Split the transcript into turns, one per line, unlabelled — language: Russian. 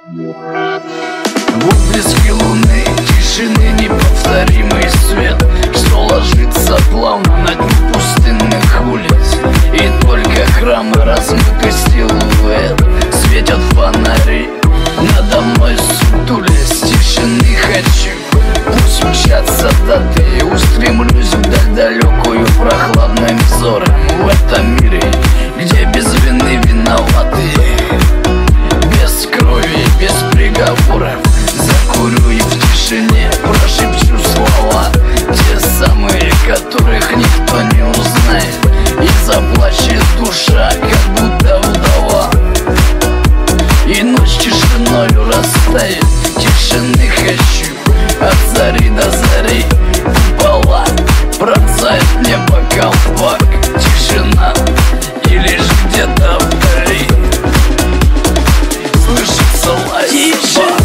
В отблеске луны, тишины, неповторимый свет, что ложится плавно на дне пустынных улиц. И только храмы, размытый силуэт, светят фонари надо мной сутулясь. Тишины хочу, пусть мчатся даты, устремлюсь вдаль далекую прохладным взором. В этом мире, где без вины виноваты, без крови, без приговоров, закурю и в тишине прошепчу слова, те самые, которых никто не узнает, и заплачет душа, как будто вдова. И ночь тишиною растает, тишины хочу от зари до зари. Купола пронзает небо колпак, тишина и лишь где-то вдали слышится лай собак.